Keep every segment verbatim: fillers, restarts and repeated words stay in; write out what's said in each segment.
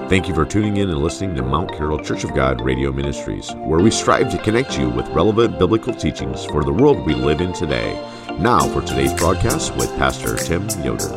Thank you for tuning in and listening to Mount Carroll Church of God Radio Ministries, where we strive to connect you with relevant biblical teachings for the world we live in today. Now for today's broadcast with Pastor Tim Yoder.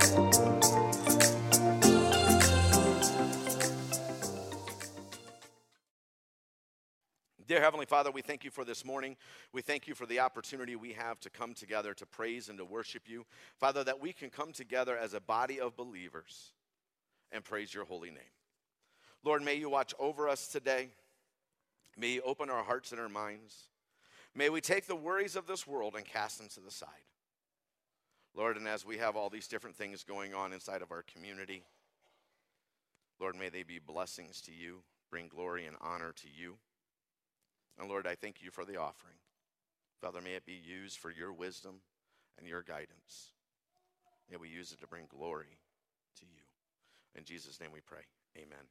Dear Heavenly Father, we thank you for this morning. We thank you for the opportunity we have to come together to praise and to worship you. Father, that we can come together as a body of believers and praise your holy name. Lord, may you watch over us today. May you open our hearts and our minds. May we take the worries of this world and cast them to the side. Lord, and as we have all these different things going on inside of our community, Lord, may they be blessings to you, bring glory and honor to you. And Lord, I thank you for the offering. Father, may it be used for your wisdom and your guidance. May we use it to bring glory to you. In Jesus' name we pray. Amen.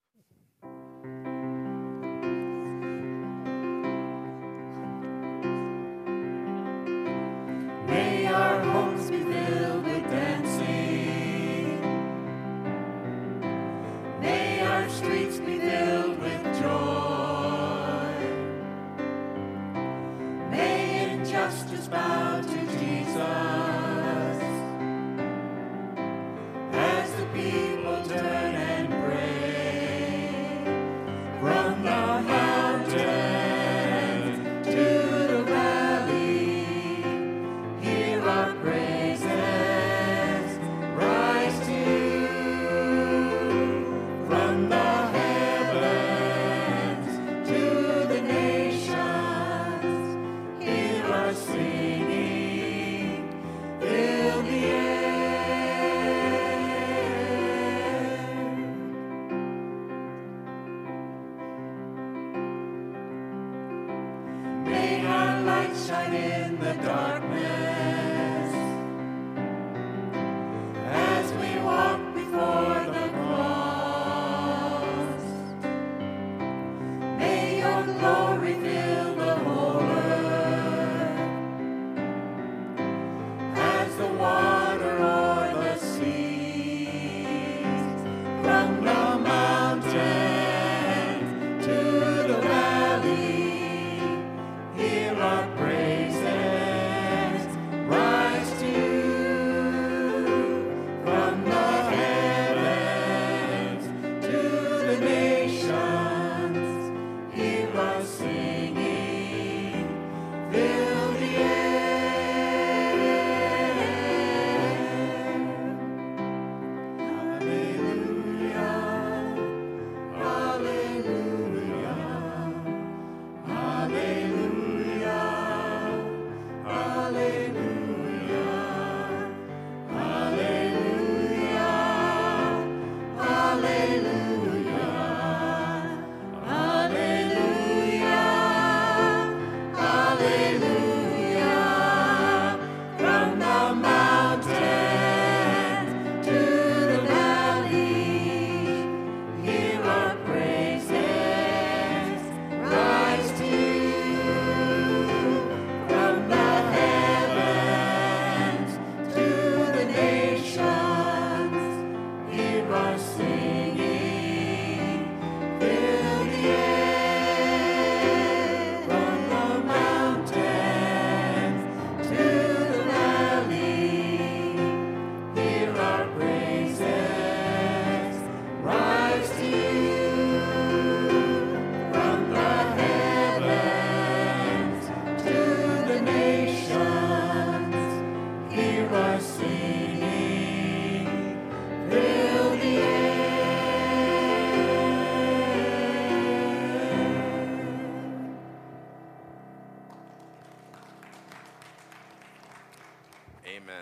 May our homes be filled with dancing. May our streets be filled with joy. May injustice bow to Jesus as the people turn and pray from the mountains to the valley. Hear our praises rise to you from the heavens to the nations. Hear our singing, fill the air. May our light shine in the darkness as we walk before the cross. May your glory fill the whole earth as the water o'er the seas. From the mountain to the valley, hear our praises rise to you from the heavens to the nations. Hear us singing, fill the air. Hallelujah, hallelujah. Hallelujah, hallelujah, hallelujah, hallelujah, hallelujah, hallelujah. From the mountains to the valley, hear our praises rise to you from the heavens to the nations. Hear our singing, fill the air from the mountains to the valley. Hear our praises rise to you from the heavens to the nations. Hear our singing, fill the air. Amen.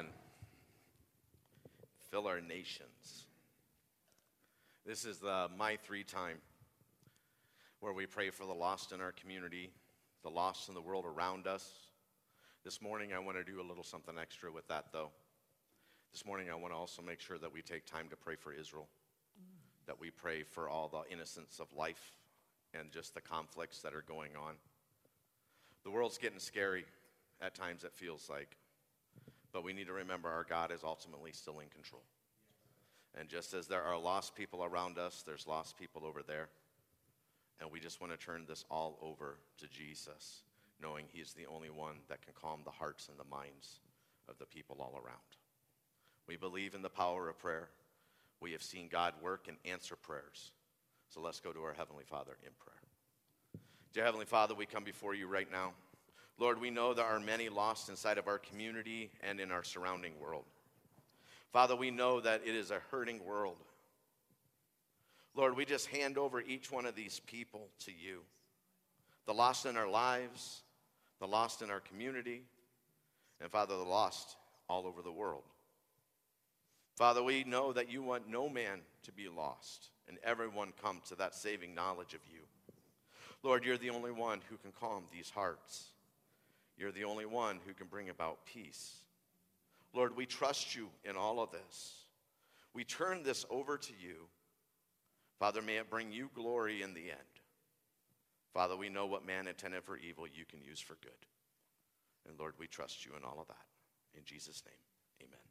Fill our nations. This is the My Three time where we pray for the lost in our community, the lost in the world around us. This morning I want to do a little something extra with that though. This morning I want to also make sure that we take time to pray for Israel, that we pray for all the innocence of life and just the conflicts that are going on. The world's getting scary at times, it feels like. But we need to remember our God is ultimately still in control. And just as there are lost people around us, there's lost people over there. And we just want to turn this all over to Jesus, knowing he's the only one that can calm the hearts and the minds of the people all around. We believe in the power of prayer. We have seen God work and answer prayers. So let's go to our Heavenly Father in prayer. Dear Heavenly Father, we come before you right now. Lord, we know there are many lost inside of our community and in our surrounding world. Father, we know that it is a hurting world. Lord, we just hand over each one of these people to you. The lost in our lives, the lost in our community, and Father, the lost all over the world. Father, we know that you want no man to be lost, and everyone come to that saving knowledge of you. Lord, you're the only one who can calm these hearts. You're the only one who can bring about peace. Lord, we trust you in all of this. We turn this over to you. Father, may it bring you glory in the end. Father, we know what man intended for evil you can use for good. And Lord, we trust you in all of that. In Jesus' name, amen.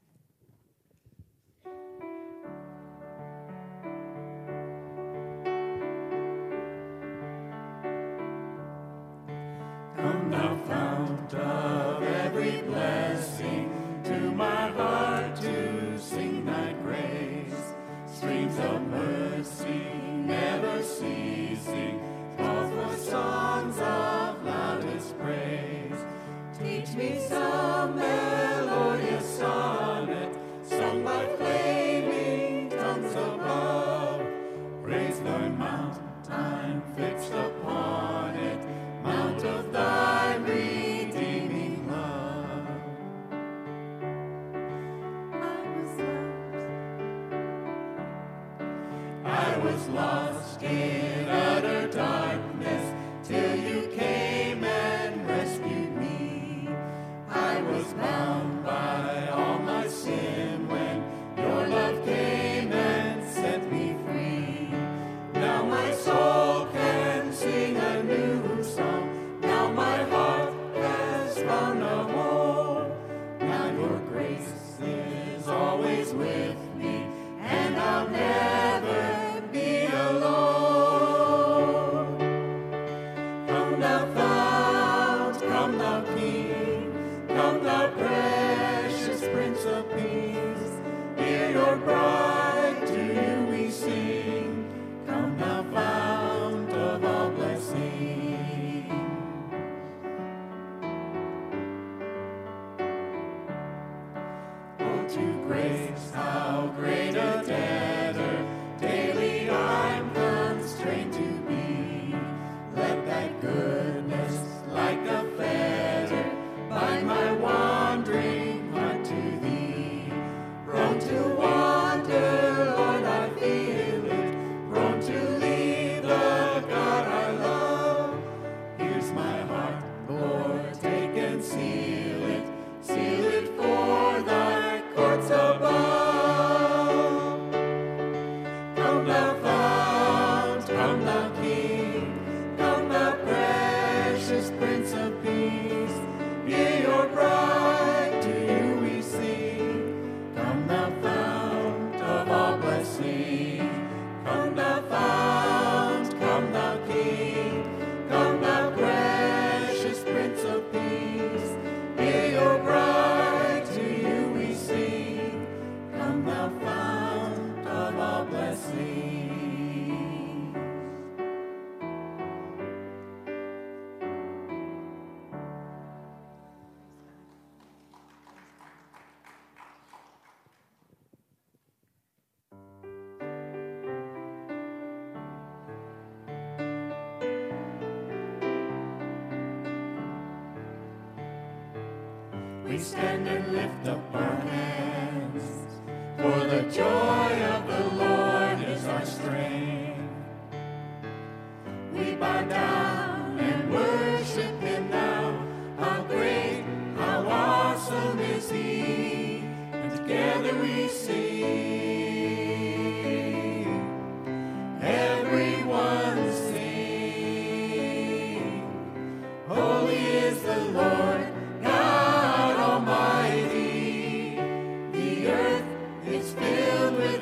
Come thou fount of every blessing, to my heart to sing thy grace. Streams of mercy never ceasing, call for songs of loudest praise. Teach me some melodious sonnet, sung by flaming tongues above. Praise thy mount, time fixed upon it, mount of thy redeeming love. I was lost, I was lost in utter darkness, till you came and rescued me. I was bound by all my sin when your love came and set me free. Now my soul can sing a new song. Now my heart has found a home. Now your grace is always with me, and I'll never be alone. Come thou fount, come thou King, come thou precious Prince of Peace. Hear your bride, to you we sing. Come thou fount of all blessing. Oh, to grace, how great a debtor daily I'm constrained to be. Let that goodness, like a fetter, bind my wandering heart to thee. Prone to wander, Lord, I feel it, prone to leave the God I love. Here's my heart, Lord, take and seal it, seal it for thy courts above. Come thou fount, come thou King, come thou precious Prince of Peace. Hear your bride, to you we sing. Come thou fount of all blessing. Come thou fount, come thou King, come thou precious Prince of Peace. Hear your bride, to you we sing. Come thou fount of all blessing. We stand and lift up our hands, for the joy of the Lord is our strength. We bow down and worship him now. How great, how awesome is he, and together we sing. Everyone sing. Holy is the Lord God Almighty. The earth is filled with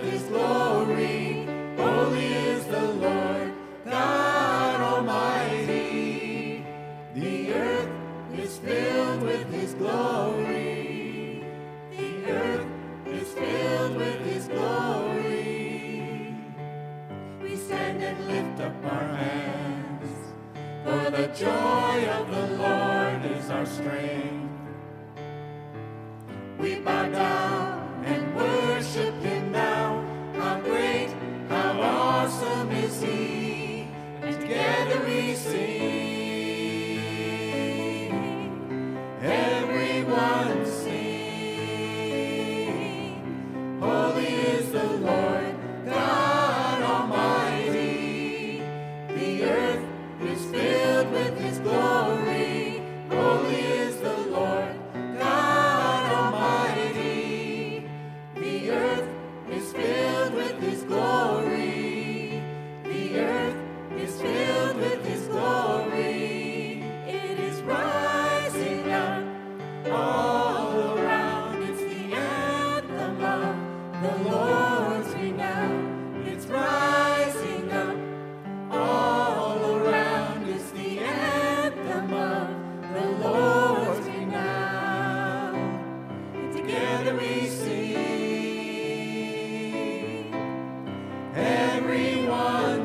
the joy of the Lord is our strength. We bow down and worship him now. How great, how awesome is he, and together we sing. Everyone sing. Holy is the Lord God Almighty. The earth is filled with his glory. Holy is the Lord God Almighty. The earth is filled with his glory. The earth is filled with his glory. It is rising up all around. It's the anthem of the Lord's renown. It's rising up all around. It's the anthem of the Lord's renown. And together we sing. Everyone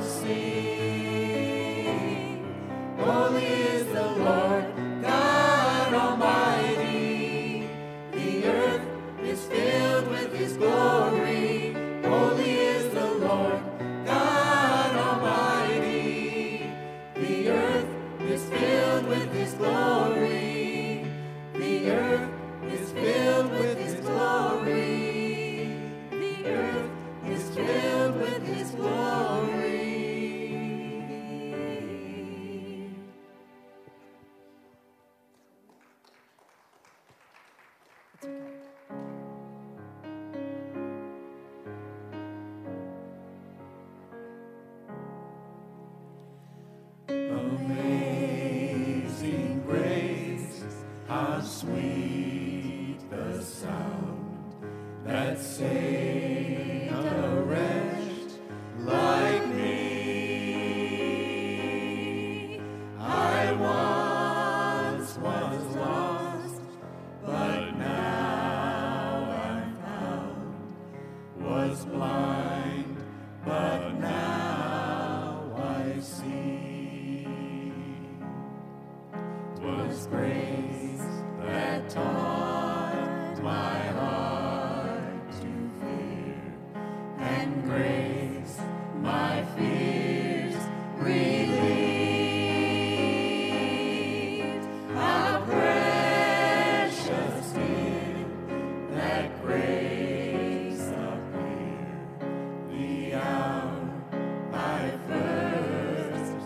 sing. Holy is the Lord God Almighty. The earth is filled with his glory. Holy is the Lord God Almighty. The earth is filled with his glory. The earth is filled with his glory. The earth is filled with his glory. Amazing grace, how sweet the sound that saved a wretch like me. I once was lost, but now I'm found. Was blind, but now I see. Was grace that taught my heart to fear, and grace my fears relieved. How precious did that grace appear the hour I first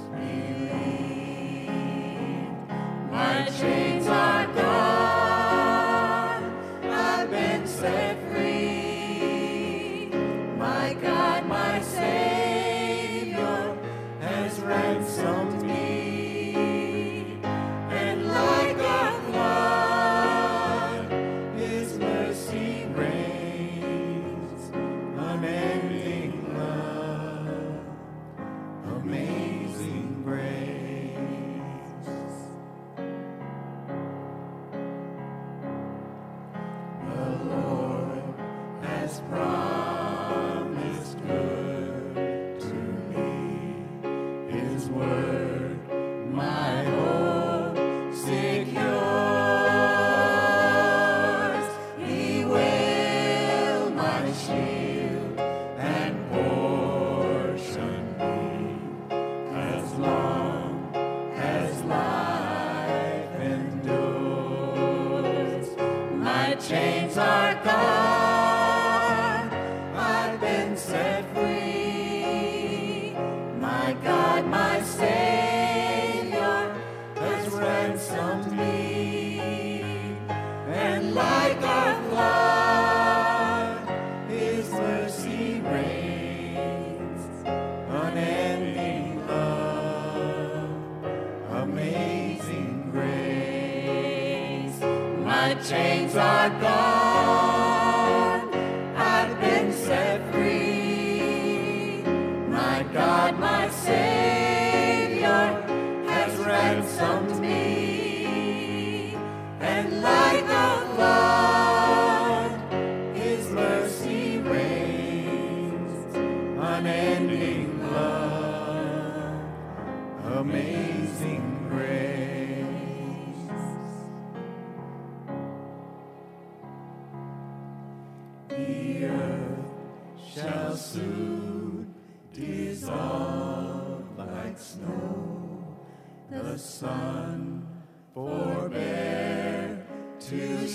believed. My chains are gone, I've been set free. My God, my Savior, has ransomed me. And like a flood, his mercy reigns. Unending love, amazing grace. The Lord has promised good to me. His word, my hope secures. He will my shield and portion be, as long as life endures. My chains are gone, I've been set free. My God, my Savior, has ransomed me. And like a flood, his mercy reigns. Unending love, amazing grace. My chains are gone, I've been set free. My God, my Savior, has ransomed me. And like a flood, his mercy reigns. Unending love, amazing grace. soon dissolve like snow. The sun forbear to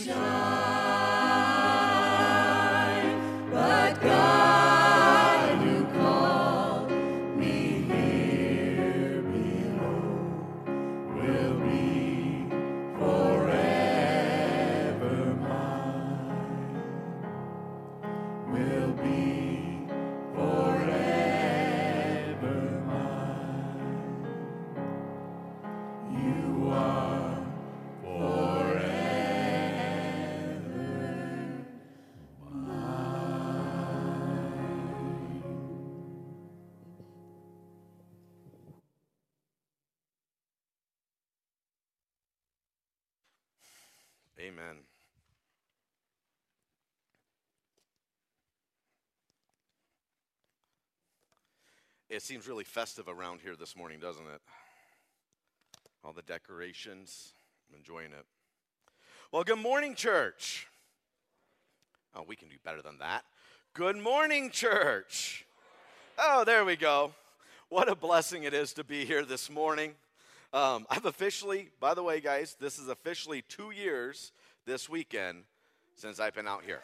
shine, but God who called me here below will be forever mine, will be forever mine. You are forever mine. Amen. It seems really festive around here this morning, doesn't it? All the decorations. I'm enjoying it. Well, good morning, church. Oh, we can do better than that. Good morning, church. Oh, there we go. What a blessing it is to be here this morning. Um, I've officially, by the way, guys, this is officially two years this weekend since I've been out here.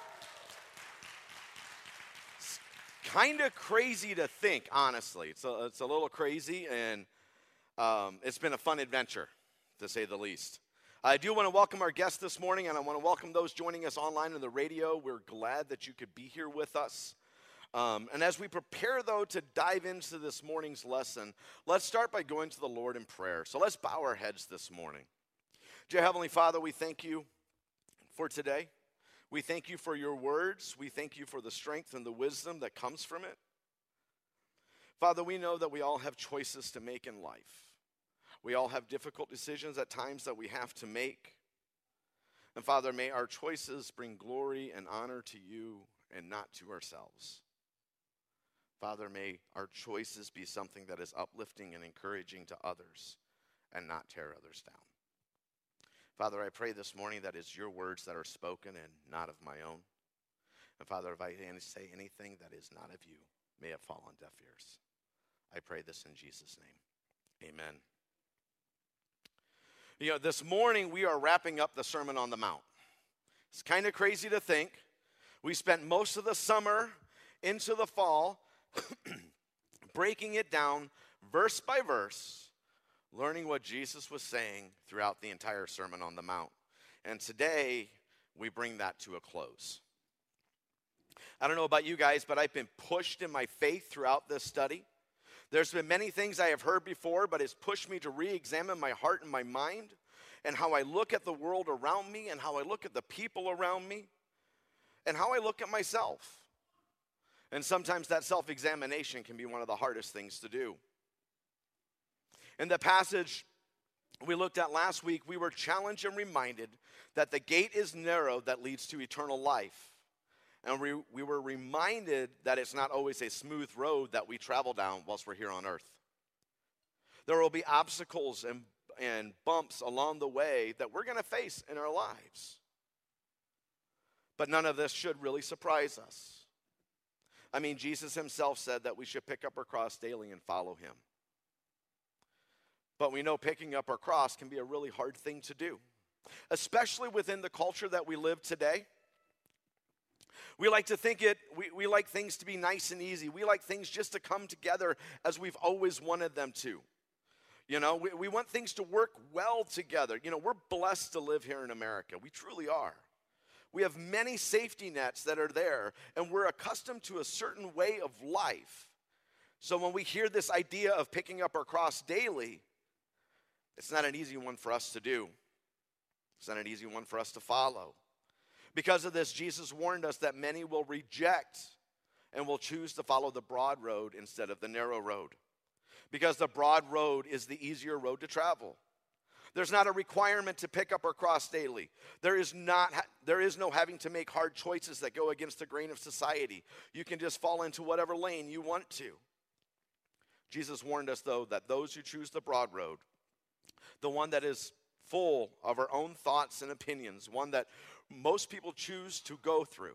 It's kind of crazy to think, honestly. It's a, it's a little crazy, and um, it's been a fun adventure, to say the least. I do want to welcome our guests this morning, and I want to welcome those joining us online on the radio. We're glad that you could be here with us. Um, and as we prepare, though, to dive into this morning's lesson, let's start by going to the Lord in prayer. So let's bow our heads this morning. Dear Heavenly Father, we thank you for today. We thank you for your words. We thank you for the strength and the wisdom that comes from it. Father, we know that we all have choices to make in life. We all have difficult decisions at times that we have to make. And Father, may our choices bring glory and honor to you and not to ourselves. Father, may our choices be something that is uplifting and encouraging to others and not tear others down. Father, I pray this morning that it's your words that are spoken and not of my own. And Father, if I say anything that is not of you, may it fall on deaf ears. I pray this in Jesus' name. Amen. You know, this morning we are wrapping up the Sermon on the Mount. It's kind of crazy to think. We spent most of the summer into the fall breaking it down verse by verse, learning what Jesus was saying throughout the entire Sermon on the Mount. And today, we bring that to a close. I don't know about you guys, but I've been pushed in my faith throughout this study. There's been many things I have heard before, but it's pushed me to re-examine my heart and my mind and how I look at the world around me and how I look at the people around me and how I look at myself. And sometimes that self-examination can be one of the hardest things to do. In the passage we looked at last week, we were challenged and reminded that the gate is narrow that leads to eternal life. And we, we were reminded that it's not always a smooth road that we travel down whilst we're here on earth. There will be obstacles and, and bumps along the way that we're going to face in our lives. But none of this should really surprise us. I mean, Jesus himself said that we should pick up our cross daily and follow him. But we know picking up our cross can be a really hard thing to do, especially within the culture that we live today. We like to think it, we, we like things to be nice and easy. We like things just to come together as we've always wanted them to. You know, we, we want things to work well together. You know, we're blessed to live here in America. We truly are. We have many safety nets that are there, and we're accustomed to a certain way of life. So when we hear this idea of picking up our cross daily, it's not an easy one for us to do. It's not an easy one for us to follow. Because of this, Jesus warned us that many will reject and will choose to follow the broad road instead of the narrow road. Because the broad road is the easier road to travel. There's not a requirement to pick up our cross daily. There is not, there is no having to make hard choices that go against the grain of society. You can just fall into whatever lane you want to. Jesus warned us, though, that those who choose the broad road, the one that is full of our own thoughts and opinions, one that most people choose to go through,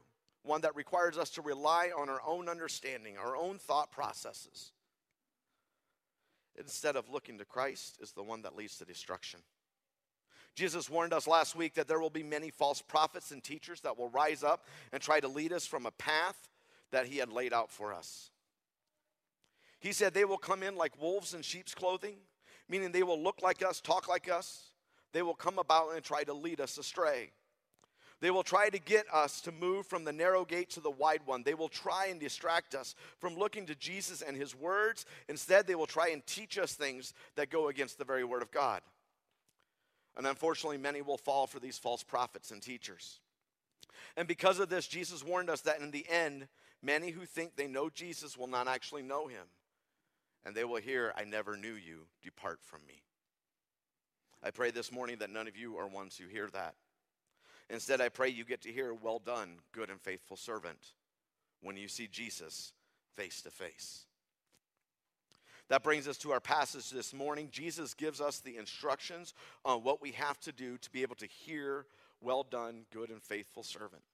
one that requires us to rely on our own understanding, our own thought processes, instead of looking to Christ, is the one that leads to destruction. Jesus warned us last week that there will be many false prophets and teachers that will rise up and try to lead us from a path that he had laid out for us. He said they will come in like wolves in sheep's clothing, meaning they will look like us, talk like us. They will come about and try to lead us astray. They will try to get us to move from the narrow gate to the wide one. They will try and distract us from looking to Jesus and his words. Instead, they will try and teach us things that go against the very word of God. And unfortunately, many will fall for these false prophets and teachers. And because of this, Jesus warned us that in the end, many who think they know Jesus will not actually know him. And they will hear, "I never knew you, depart from me." I pray this morning that none of you are ones who hear that. Instead, I pray you get to hear, "Well done, good and faithful servant," when you see Jesus face to face. That brings us to our passage this morning. Jesus gives us the instructions on what we have to do to be able to hear, "Well done, good and faithful servant."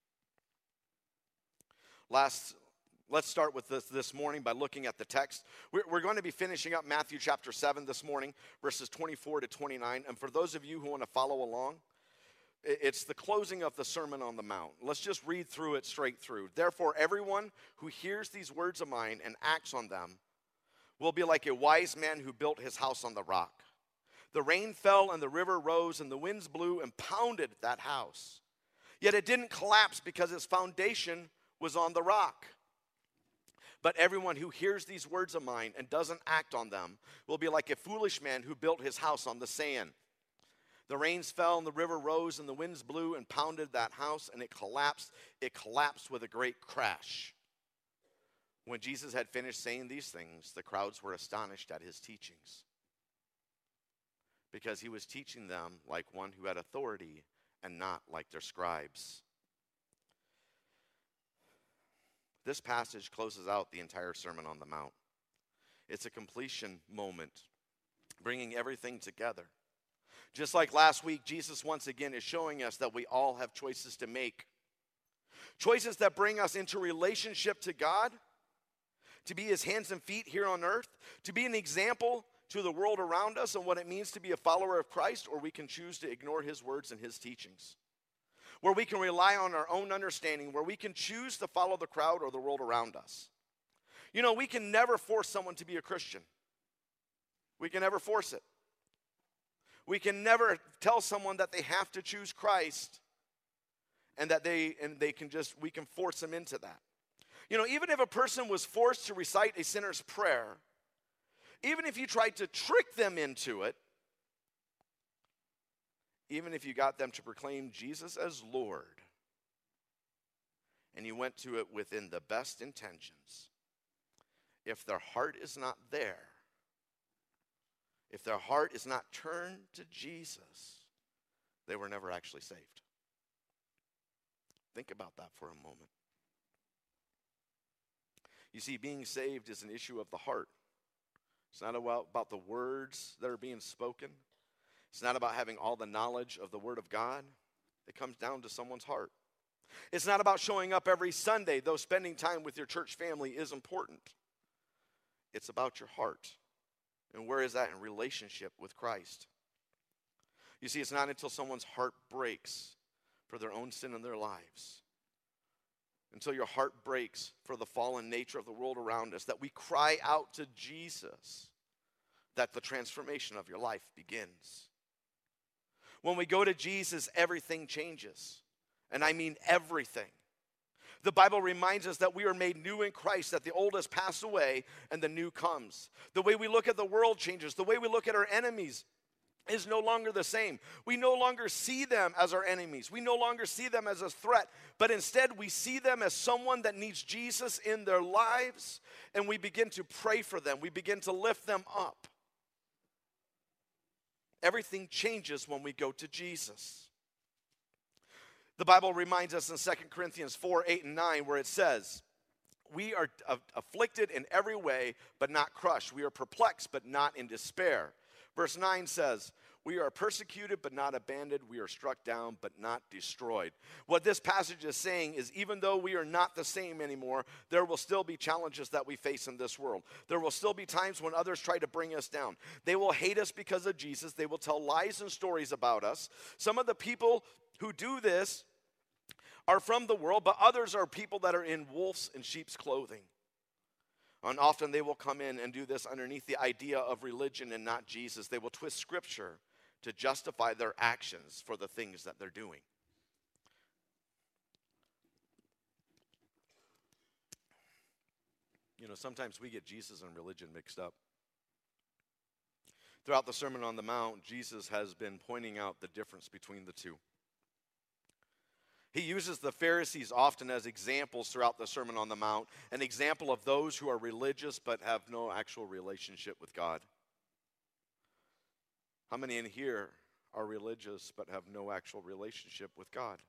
Last Let's start with this this morning by looking at the text. We're, we're going to be finishing up Matthew chapter seven this morning, verses twenty-four to twenty-nine. And for those of you who want to follow along, it's the closing of the Sermon on the Mount. Let's just read through it straight through. "Therefore, everyone who hears these words of mine and acts on them will be like a wise man who built his house on the rock. The rain fell and the river rose and the winds blew and pounded that house. Yet it didn't collapse because its foundation was on the rock. But everyone who hears these words of mine and doesn't act on them will be like a foolish man who built his house on the sand. The rains fell and the river rose and the winds blew and pounded that house, and it collapsed. It collapsed with a great crash." When Jesus had finished saying these things, the crowds were astonished at his teachings, because he was teaching them like one who had authority and not like their scribes. This passage closes out the entire Sermon on the Mount. It's a completion moment, bringing everything together. Just like last week, Jesus once again is showing us that we all have choices to make. Choices that bring us into relationship to God, to be his hands and feet here on earth, to be an example to the world around us and what it means to be a follower of Christ, or we can choose to ignore his words and his teachings. Where we can rely on our own understanding, where we can choose to follow the crowd or the world around us. You know, we can never force someone to be a Christian. We can never force it. We can never tell someone that they have to choose Christ and that they and they can just, we can force them into that. You know, even if a person was forced to recite a sinner's prayer, even if you tried to trick them into it, even if you got them to proclaim Jesus as Lord, and you went to it within the best intentions, if their heart is not there, if their heart is not turned to Jesus, they were never actually saved. Think about that for a moment. You see, being saved is an issue of the heart. It's not about, about the words that are being spoken. It's not about having all the knowledge of the Word of God. It comes down to someone's heart. It's not about showing up every Sunday, though spending time with your church family is important. It's about your heart. And where is that in relationship with Christ? You see, it's not until someone's heart breaks for their own sin in their lives, until your heart breaks for the fallen nature of the world around us, that we cry out to Jesus, that the transformation of your life begins. When we go to Jesus, everything changes. And I mean everything. The Bible reminds us that we are made new in Christ, that the old has passed away and the new comes. The way we look at the world changes. The way we look at our enemies is no longer the same. We no longer see them as our enemies. We no longer see them as a threat, but instead we see them as someone that needs Jesus in their lives, and we begin to pray for them. We begin to lift them up. Everything changes when we go to Jesus. The Bible reminds us in Second Corinthians four, eight, and nine, where it says, "We are afflicted in every way, but not crushed. We are perplexed, but not in despair." Verse nine says, We are persecuted but not abandoned. We are struck down but not destroyed. What this passage is saying is even though we are not the same anymore, there will still be challenges that we face in this world. There will still be times when others try to bring us down. They will hate us because of Jesus. They will tell lies and stories about us. Some of the people who do this are from the world, but others are people that are in wolves and sheep's clothing. And often they will come in and do this underneath the idea of religion and not Jesus. They will twist Scripture to justify their actions for the things that they're doing. You know, sometimes we get Jesus and religion mixed up. Throughout the Sermon on the Mount, Jesus has been pointing out the difference between the two. He uses the Pharisees often as examples throughout the Sermon on the Mount, an example of those who are religious but have no actual relationship with God. How many in here are religious but have no actual relationship with God?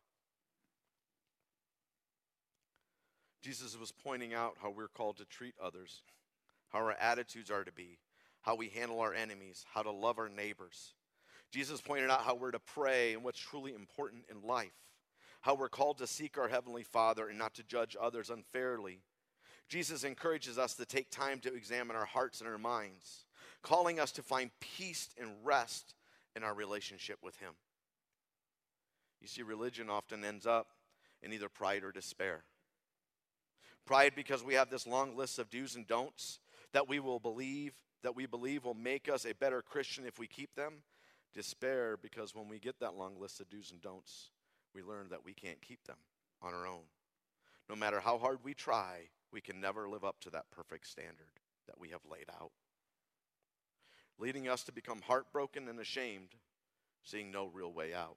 Jesus was pointing out how we're called to treat others, how our attitudes are to be, how we handle our enemies, how to love our neighbors. Jesus pointed out how we're to pray and what's truly important in life. How we're called to seek our Heavenly Father and not to judge others unfairly. Jesus encourages us to take time to examine our hearts and our minds, calling us to find peace and rest in our relationship with Him. You see, religion often ends up in either pride or despair. Pride because we have this long list of do's and don'ts that we will believe, that we believe will make us a better Christian if we keep them. Despair because when we get that long list of do's and don'ts, we learn that we can't keep them on our own. No matter how hard we try, we can never live up to that perfect standard that we have laid out, leading us to become heartbroken and ashamed, seeing no real way out.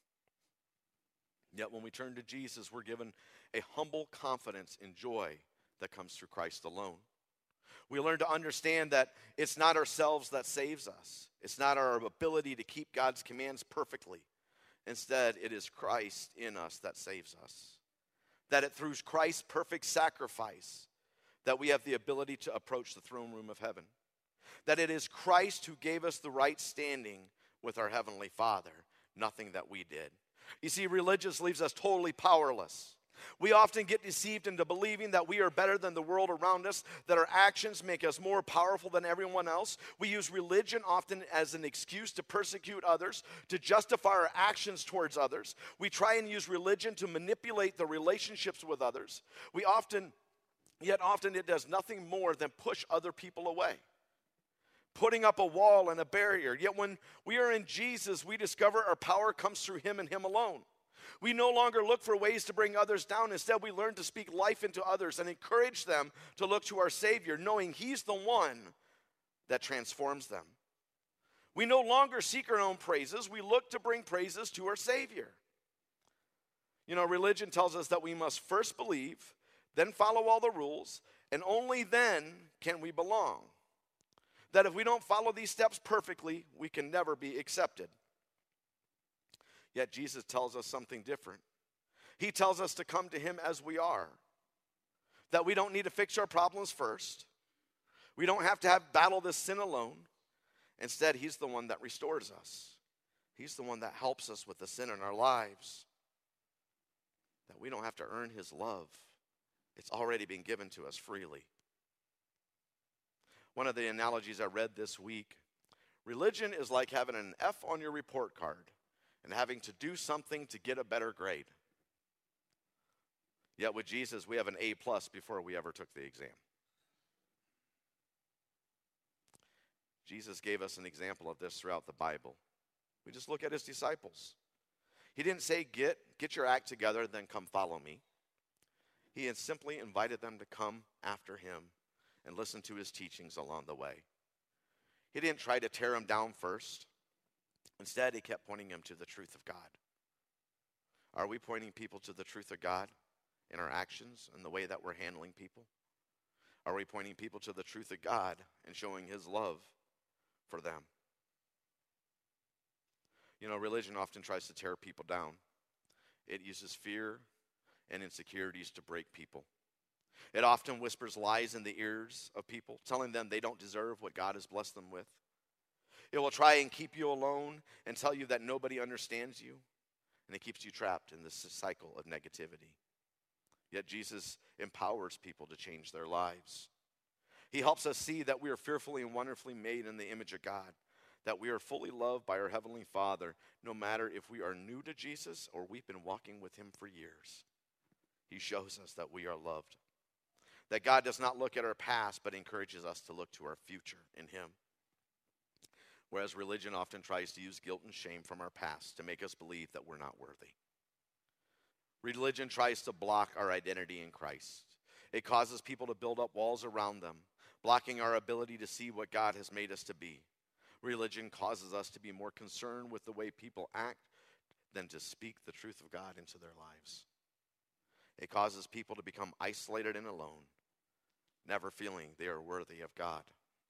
Yet when we turn to Jesus, we're given a humble confidence and joy that comes through Christ alone. We learn to understand that it's not ourselves that saves us. It's not our ability to keep God's commands perfectly. Instead, it is Christ in us that saves us. That it through Christ's perfect sacrifice that we have the ability to approach the throne room of heaven. That it is Christ who gave us the right standing with our Heavenly Father, nothing that we did. You see, religion leaves us totally powerless. We often get deceived into believing that we are better than the world around us, that our actions make us more powerful than everyone else. We use religion often as an excuse to persecute others, to justify our actions towards others. We try and use religion to manipulate the relationships with others. We often, yet often it does nothing more than push other people away, putting up a wall and a barrier. Yet when we are in Jesus, we discover our power comes through Him and Him alone. We no longer look for ways to bring others down. Instead, we learn to speak life into others and encourage them to look to our Savior, knowing He's the one that transforms them. We no longer seek our own praises. We look to bring praises to our Savior. You know, religion tells us that we must first believe, then follow all the rules, and only then can we belong. That if we don't follow these steps perfectly, we can never be accepted. Yet Jesus tells us something different. He tells us to come to Him as we are. That we don't need to fix our problems first. We don't have to have battle this sin alone. Instead, He's the one that restores us. He's the one that helps us with the sin in our lives. That we don't have to earn His love. It's already been given to us freely. One of the analogies I read this week, religion is like having an F on your report card and having to do something to get a better grade. Yet with Jesus, we have an A plus before we ever took the exam. Jesus gave us an example of this throughout the Bible. We just look at His disciples. He didn't say, get, get your act together, then come follow me. He had simply invited them to come after Him and listen to His teachings along the way. He didn't try to tear them down first. Instead, He kept pointing them to the truth of God. Are we pointing people to the truth of God in our actions and the way that we're handling people? Are we pointing people to the truth of God and showing His love for them? You know, religion often tries to tear people down. It uses fear and insecurities to break people. It often whispers lies in the ears of people, telling them they don't deserve what God has blessed them with. It will try and keep you alone and tell you that nobody understands you, and it keeps you trapped in this cycle of negativity. Yet Jesus empowers people to change their lives. He helps us see that we are fearfully and wonderfully made in the image of God, that we are fully loved by our Heavenly Father, no matter if we are new to Jesus or we've been walking with him for years. He shows us that we are loved, that God does not look at our past, but encourages us to look to our future in him. Whereas religion often tries to use guilt and shame from our past to make us believe that we're not worthy. Religion tries to block our identity in Christ. It causes people to build up walls around them, blocking our ability to see what God has made us to be. Religion causes us to be more concerned with the way people act than to speak the truth of God into their lives. It causes people to become isolated and alone, never feeling they are worthy of God.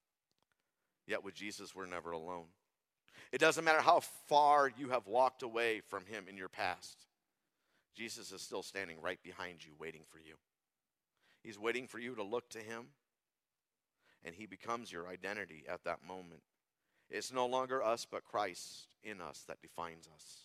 Yet with Jesus, we're never alone. It doesn't matter how far you have walked away from him in your past. Jesus is still standing right behind you, waiting for you. He's waiting for you to look to him, and he becomes your identity at that moment. It's no longer us, but Christ in us that defines us.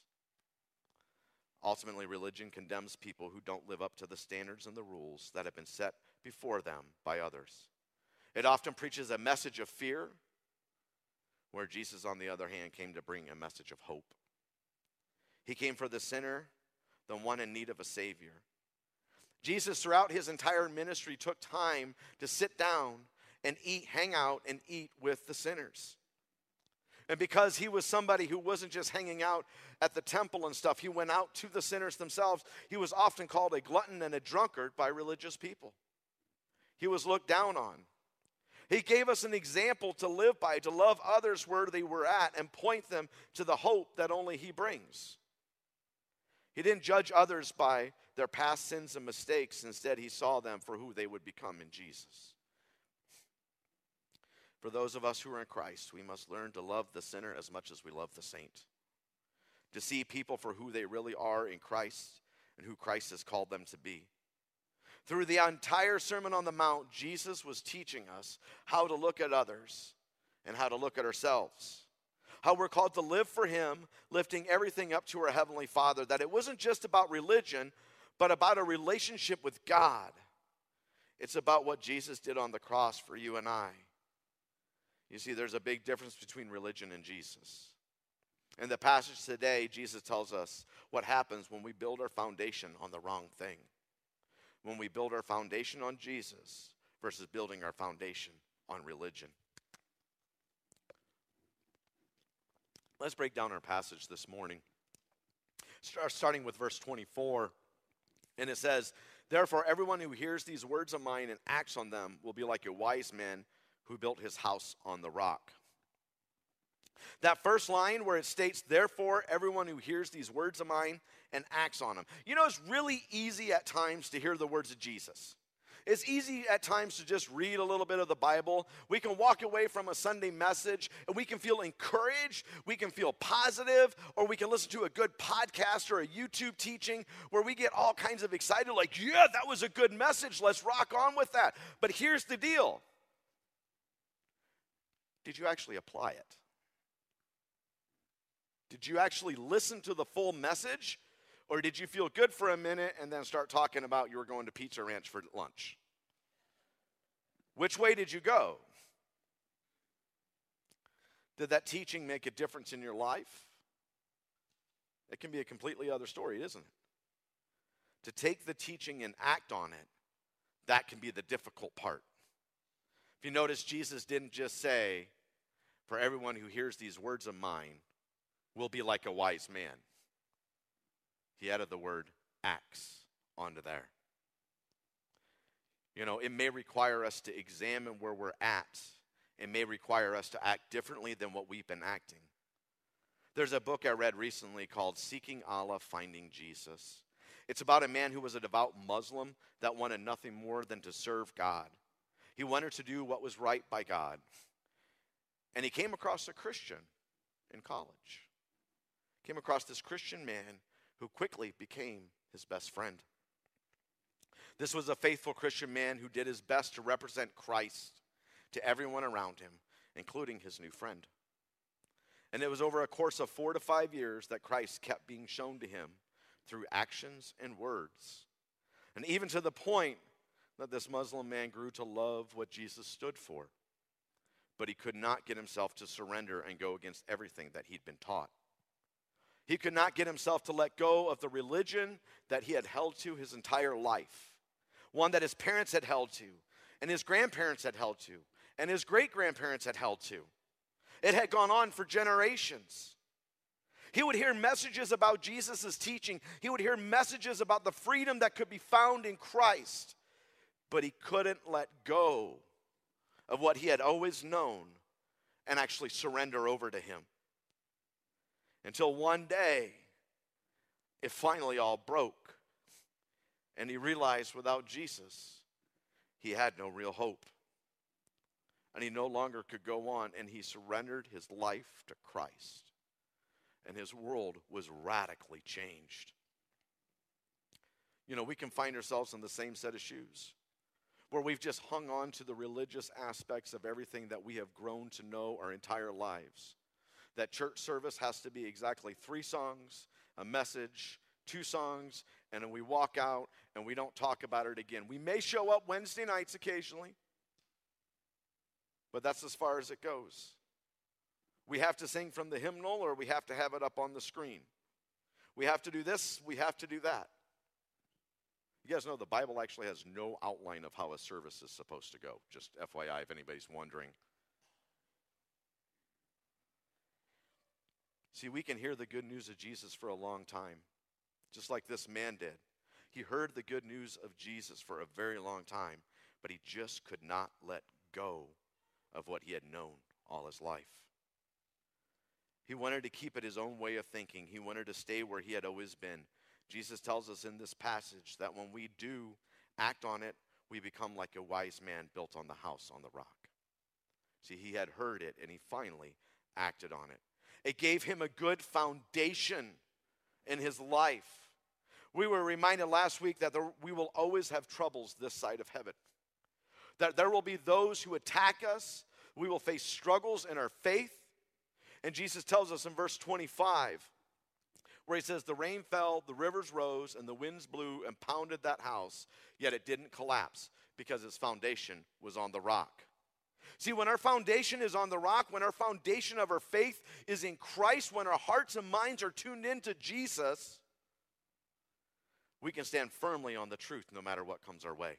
Ultimately, religion condemns people who don't live up to the standards and the rules that have been set before them by others. It often preaches a message of fear, where Jesus, on the other hand, came to bring a message of hope. He came for the sinner, the one in need of a Savior. Jesus, throughout his entire ministry, took time to sit down and eat, hang out and eat with the sinners. And because he was somebody who wasn't just hanging out at the temple and stuff, he went out to the sinners themselves. He was often called a glutton and a drunkard by religious people. He was looked down on. He gave us an example to live by, to love others where they were at and point them to the hope that only he brings. He didn't judge others by their past sins and mistakes. Instead, he saw them for who they would become in Jesus. For those of us who are in Christ, we must learn to love the sinner as much as we love the saint. To see people for who they really are in Christ and who Christ has called them to be. Through the entire Sermon on the Mount, Jesus was teaching us how to look at others and how to look at ourselves. How we're called to live for him, lifting everything up to our Heavenly Father. That it wasn't just about religion, but about a relationship with God. It's about what Jesus did on the cross for you and I. You see, there's a big difference between religion and Jesus. In the passage today, Jesus tells us what happens when we build our foundation on the wrong thing. When we build our foundation on Jesus versus building our foundation on religion. Let's break down our passage this morning. Starting with verse twenty-four. And it says, "Therefore everyone who hears these words of mine and acts on them will be like a wise man who built his house on the rock." That first line where it states, "Therefore everyone who hears these words of mine and acts on them." You know, it's really easy at times to hear the words of Jesus. It's easy at times to just read a little bit of the Bible. We can walk away from a Sunday message and we can feel encouraged, we can feel positive, or we can listen to a good podcast or a YouTube teaching where we get all kinds of excited, like, yeah, that was a good message, let's rock on with that. But here's the deal. Did you actually apply it? Did you actually listen to the full message? Or did you feel good for a minute and then start talking about you were going to Pizza Ranch for lunch? Which way did you go? Did that teaching make a difference in your life? It can be a completely other story, isn't it? To take the teaching and act on it, that can be the difficult part. If you notice, Jesus didn't just say, "For everyone who hears these words of mine will be like a wise man." He added the word acts onto there. You know, it may require us to examine where we're at. It may require us to act differently than what we've been acting. There's a book I read recently called Seeking Allah, Finding Jesus. It's about a man who was a devout Muslim that wanted nothing more than to serve God. He wanted to do what was right by God. And he came across a Christian in college. Came across this Christian man who quickly became his best friend. This was a faithful Christian man who did his best to represent Christ to everyone around him, including his new friend. And it was over a course of four to five years that Christ kept being shown to him through actions and words. And even to the point that this Muslim man grew to love what Jesus stood for. But he could not get himself to surrender and go against everything that he'd been taught. He could not get himself to let go of the religion that he had held to his entire life. One that his parents had held to, and his grandparents had held to, and his great-grandparents had held to. It had gone on for generations. He would hear messages about Jesus' teaching. He would hear messages about the freedom that could be found in Christ. But he couldn't let go of what he had always known and actually surrender over to him. Until one day, it finally all broke. And he realized without Jesus, he had no real hope. And he no longer could go on, and he surrendered his life to Christ. And his world was radically changed. You know, we can find ourselves in the same set of shoes, where we've just hung on to the religious aspects of everything that we have grown to know our entire lives. That church service has to be exactly three songs, a message, two songs, and then we walk out and we don't talk about it again. We may show up Wednesday nights occasionally, but that's as far as it goes. We have to sing from the hymnal, or we have to have it up on the screen. We have to do this, we have to do that. You guys know the Bible actually has no outline of how a service is supposed to go. Just F Y I if anybody's wondering. See, we can hear the good news of Jesus for a long time, just like this man did. He heard the good news of Jesus for a very long time, but he just could not let go of what he had known all his life. He wanted to keep it his own way of thinking. He wanted to stay where he had always been. Jesus tells us in this passage that when we do act on it, we become like a wise man built on the house on the rock. See, he had heard it, and he finally acted on it. It gave him a good foundation in his life. We were reminded last week that there, we will always have troubles this side of heaven. That there will be those who attack us. We will face struggles in our faith. And Jesus tells us in verse twenty-five, where he says, the rain fell, the rivers rose, and the winds blew and pounded that house, yet it didn't collapse because its foundation was on the rock. See, when our foundation is on the rock, when our foundation of our faith is in Christ, when our hearts and minds are tuned into Jesus, we can stand firmly on the truth no matter what comes our way.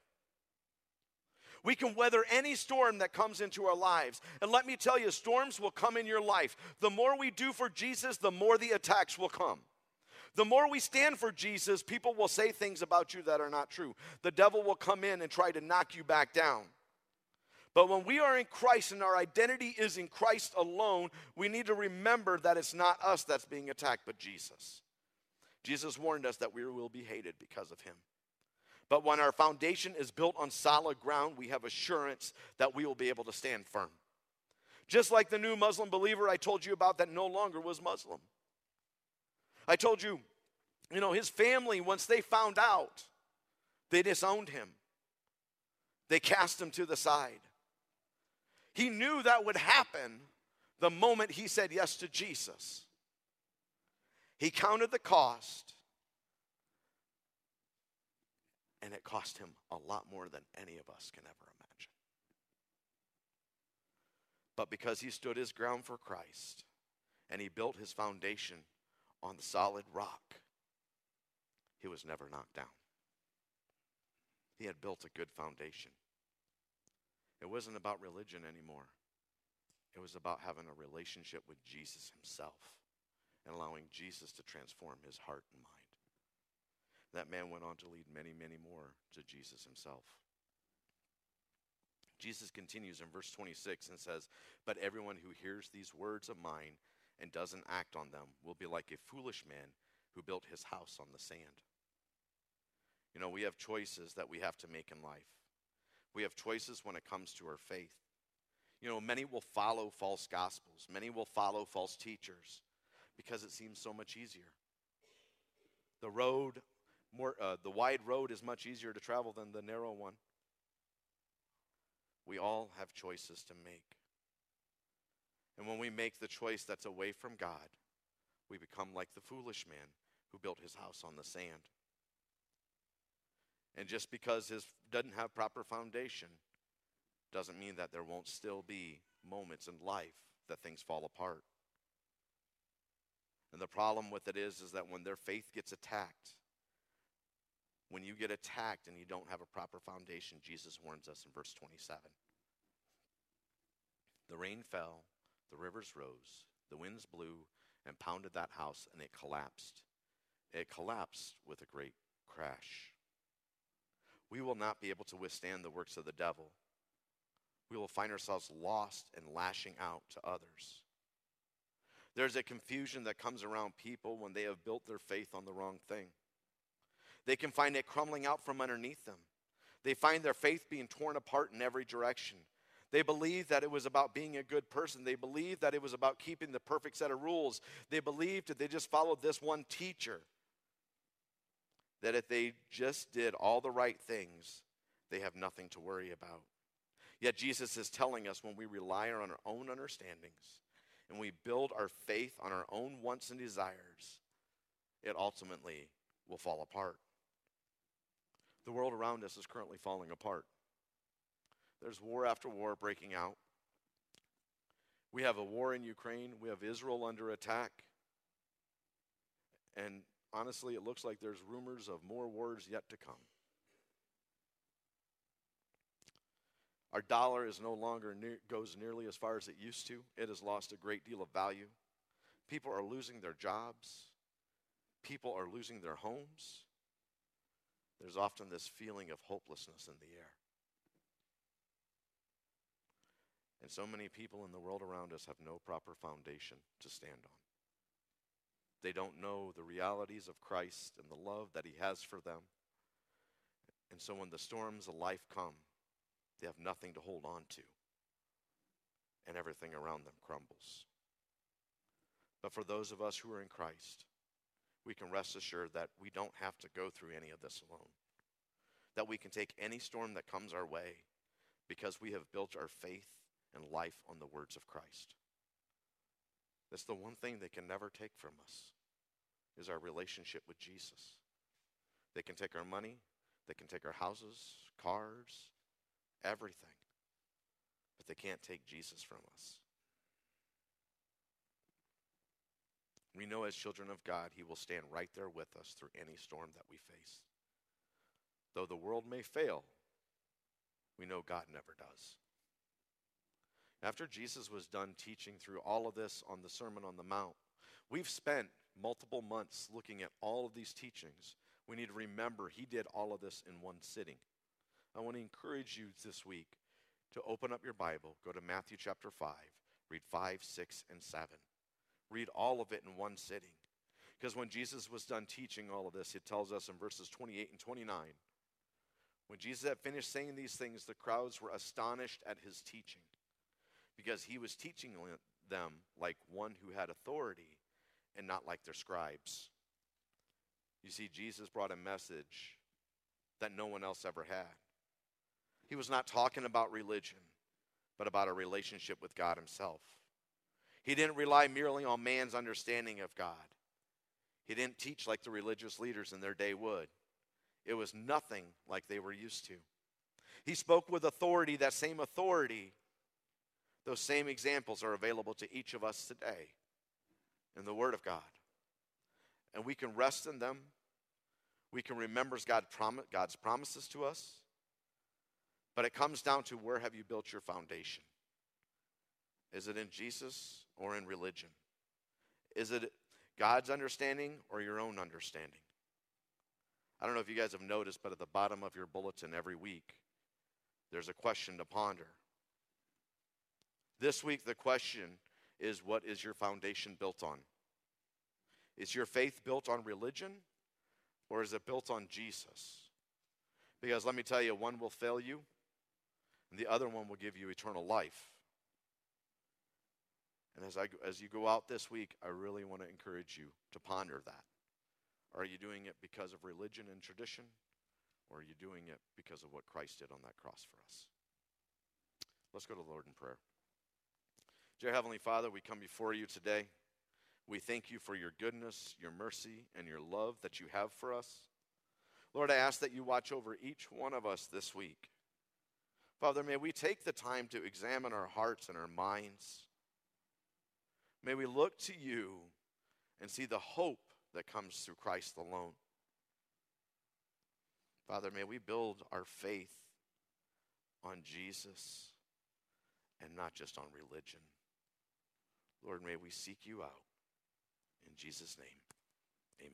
We can weather any storm that comes into our lives. And let me tell you, storms will come in your life. The more we do for Jesus, the more the attacks will come. The more we stand for Jesus, people will say things about you that are not true. The devil will come in and try to knock you back down. But when we are in Christ and our identity is in Christ alone, we need to remember that it's not us that's being attacked, but Jesus. Jesus warned us that we will be hated because of him. But when our foundation is built on solid ground, we have assurance that we will be able to stand firm. Just like the new Muslim believer I told you about that no longer was Muslim. I told you, you know, his family, once they found out, they disowned him. They cast him to the side. He knew that would happen the moment he said yes to Jesus. He counted the cost, and it cost him a lot more than any of us can ever imagine. But because he stood his ground for Christ, and he built his foundation on the solid rock, he was never knocked down. He had built a good foundation. It wasn't about religion anymore. It was about having a relationship with Jesus himself and allowing Jesus to transform his heart and mind. That man went on to lead many, many more to Jesus himself. Jesus continues in verse twenty-six and says, but everyone who hears these words of mine and doesn't act on them will be like a foolish man who built his house on the sand. You know, we have choices that we have to make in life. We have choices when it comes to our faith. You know, many will follow false gospels. Many will follow false teachers because it seems so much easier. The road, more, uh, the wide road is much easier to travel than the narrow one. We all have choices to make. And when we make the choice that's away from God, we become like the foolish man who built his house on the sand. And just because his doesn't have proper foundation doesn't mean that there won't still be moments in life that things fall apart. And the problem with it is, is that when their faith gets attacked, when you get attacked and you don't have a proper foundation, Jesus warns us in verse twenty-seven. The rain fell, the rivers rose, the winds blew and pounded that house, and it collapsed. It collapsed with a great crash. We will not be able to withstand the works of the devil. We will find ourselves lost and lashing out to others. There's a confusion that comes around people when they have built their faith on the wrong thing. They can find it crumbling out from underneath them. They find their faith being torn apart in every direction. They believed that it was about being a good person. They believed that it was about keeping the perfect set of rules. They believed that they just followed this one teacher. That if they just did all the right things, they have nothing to worry about. Yet Jesus is telling us when we rely on our own understandings and we build our faith on our own wants and desires, it ultimately will fall apart. The world around us is currently falling apart. There's war after war breaking out. We have a war in Ukraine. We have Israel under attack. And honestly, it looks like there's rumors of more wars yet to come. Our dollar is no longer near, goes nearly as far as it used to. It has lost a great deal of value. People are losing their jobs. People are losing their homes. There's often this feeling of hopelessness in the air. And so many people in the world around us have no proper foundation to stand on. They don't know the realities of Christ and the love that he has for them. And so when the storms of life come, they have nothing to hold on to. And everything around them crumbles. But for those of us who are in Christ, we can rest assured that we don't have to go through any of this alone. That we can take any storm that comes our way because we have built our faith and life on the words of Christ. That's the one thing they can never take from us, is our relationship with Jesus. They can take our money, they can take our houses, cars, everything, but they can't take Jesus from us. We know as children of God, he will stand right there with us through any storm that we face. Though the world may fail, we know God never does. After Jesus was done teaching through all of this on the Sermon on the Mount, we've spent multiple months looking at all of these teachings. We need to remember he did all of this in one sitting. I want to encourage you this week to open up your Bible, go to Matthew chapter five, read five, six, and seven. Read all of it in one sitting. Because when Jesus was done teaching all of this, it tells us in verses twenty-eight and twenty-nine, when Jesus had finished saying these things, the crowds were astonished at his teaching, because he was teaching them like one who had authority and not like their scribes. You see, Jesus brought a message that no one else ever had. He was not talking about religion, but about a relationship with God himself. He didn't rely merely on man's understanding of God. He didn't teach like the religious leaders in their day would. It was nothing like they were used to. He spoke with authority. That same authority, those same examples are available to each of us today in the Word of God. And we can rest in them. We can remember God's promises to us. But it comes down to, where have you built your foundation? Is it in Jesus or in religion? Is it God's understanding or your own understanding? I don't know if you guys have noticed, but at the bottom of your bulletin every week, there's a question to ponder. This week, the question is, what is your foundation built on? Is your faith built on religion, or is it built on Jesus? Because let me tell you, one will fail you, and the other one will give you eternal life. And as I as you go out this week, I really want to encourage you to ponder that. Are you doing it because of religion and tradition, or are you doing it because of what Christ did on that cross for us? Let's go to the Lord in prayer. Dear Heavenly Father, we come before you today. We thank you for your goodness, your mercy, and your love that you have for us. Lord, I ask that you watch over each one of us this week. Father, may we take the time to examine our hearts and our minds. May we look to you and see the hope that comes through Christ alone. Father, may we build our faith on Jesus and not just on religion. Lord, may we seek you out. In Jesus' name,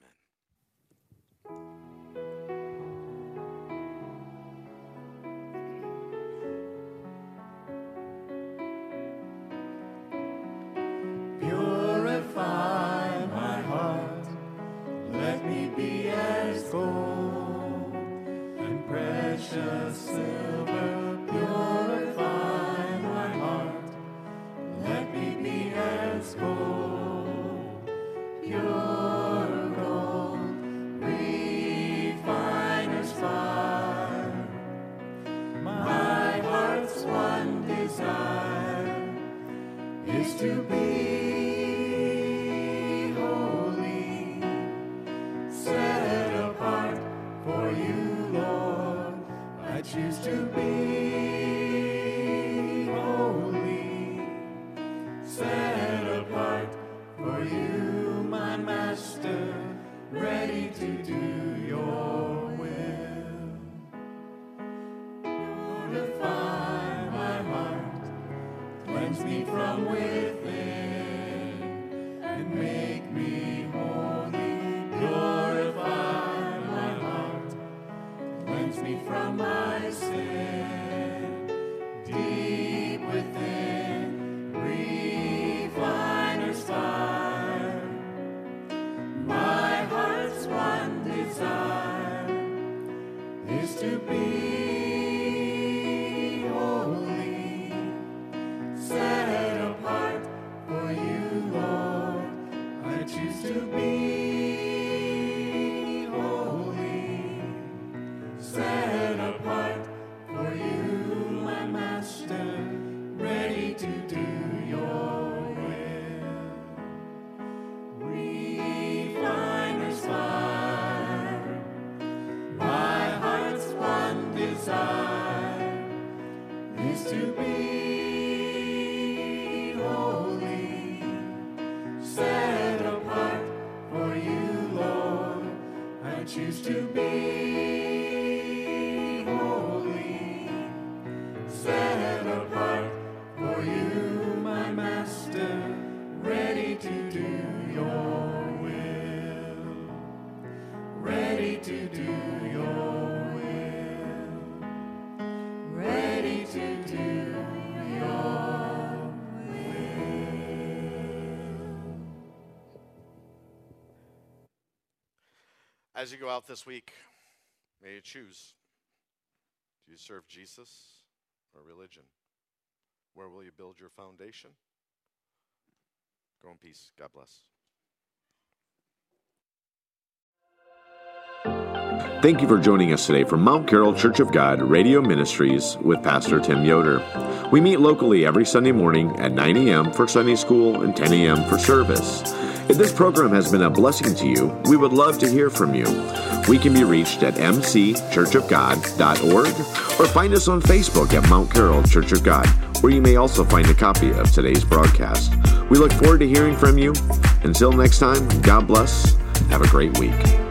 amen. Purify my heart, let me be as gold and precious silver. Purify my heart, let me be as gold, pure gold, refiner's fire. My heart's one desire is to be holy, set apart for you, Lord. I choose to be holy, set apart for you, my Master, ready to do your will. Purify my heart, cleanse me from within, and make me holy. Glorify my heart, cleanse me from my sin, deep within, refiner's fire. My heart's one desire is to be holy, set apart for you, Lord. I choose to be holy, set apart for you, my Master, ready to do your will. Refiner's fire, my heart's one desire is to be holy, set apart for you, Lord. I choose to be holy, set apart for you, my Master, ready to do your will, ready to do your will, ready to do your will. As you go out this week, may you choose. Do you serve Jesus or religion? Where will you build your foundation? Go in peace. God bless. Thank you for joining us today from Mount Carroll Church of God Radio Ministries with Pastor Tim Yoder. We meet locally every Sunday morning at nine a.m. for Sunday school and ten a.m. for service. If this program has been a blessing to you, we would love to hear from you. We can be reached at m c church of god dot org or find us on Facebook at Mount Carroll Church of God, where you may also find a copy of today's broadcast. We look forward to hearing from you. Until next time, God bless. Have a great week.